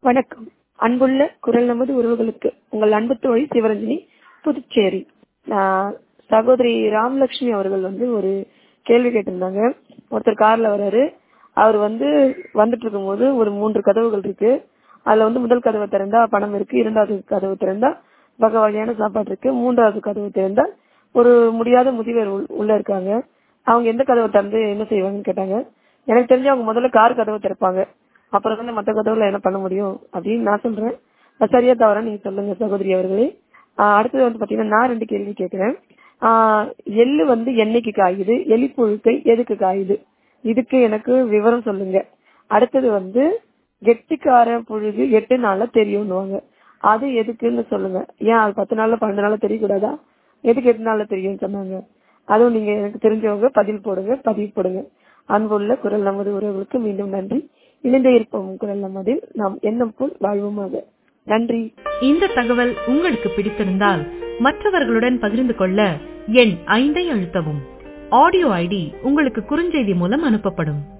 வணக்கம். அன்புள்ள குரல் நமது உறவுகளுக்கு உங்கள் அன்பு தோழி சிவரஞ்சனி, புதுச்சேரி. சகோதரி ராமலட்சுமி அவர்கள் ஒரு கேள்வி கேட்டிருந்தாங்க. ஒருத்தர் கார்ல வர்றாரு. அவர் வந்துட்டு இருக்கும்போது ஒரு 3 கதவுகள் இருக்கு. அதுல முதல் கதவை திறந்தா பணம் இருக்கு, 2வது கதவு திறந்தா வகை வகையான சாப்பாடு இருக்கு, 3வது கதவு திறந்தா ஒரு முடியாத முதியவர் உள்ள இருக்காங்க. அவங்க எந்த கதவை திறந்து என்ன செய்வாங்கன்னு கேட்டாங்க. எனக்கு தெரிஞ்சு அவங்க முதல்ல கார் கதவை திறப்பாங்க, அப்புறம் மற்ற கதவுல என்ன பண்ண முடியும் அப்படின்னு நான் சொல்றேன். சரியா தவறா நீங்க சொல்லுங்க சகோதரி அவர்களே. அடுத்தது பாத்தீங்கன்னா நான் 2 கேள்வி கேட்கிறேன். எள்ளு என்னைக்கு காயுது, எலி புழுக்கை எதுக்கு காயுது, இதுக்கு எனக்கு விவரம் சொல்லுங்க. அடுத்தது கெட்டிக்கார புழுகு 8 நாள்ல தெரியும்னுவாங்க, அது எதுக்குன்னு சொல்லுங்க. ஏன் அது 10 நாள்ல 12 நாள்ல தெரியக்கூடாதா? எதுக்கு 8 நாள்ல தெரியும்னு சொன்னாங்க. அதுவும் நீங்க எனக்கு தெரிஞ்சவங்க பதிவு போடுங்க. அன்புள்ள குரல் நமது உறவுகளுக்கு மீண்டும் நன்றி. இணைந்தே இருப்போம் குரல் நமதில். நாம் எண்ணம் போல் வாழ்வோமாக. நன்றி. இந்த தகவல் உங்களுக்கு பிடித்திருந்தால் மற்றவர்களுடன் பகிர்ந்து கொள்ள எண் 5 அழுத்தவும். ஆடியோ ஐடி உங்களுக்கு குறுஞ்செய்தி மூலம் அனுப்பப்படும்.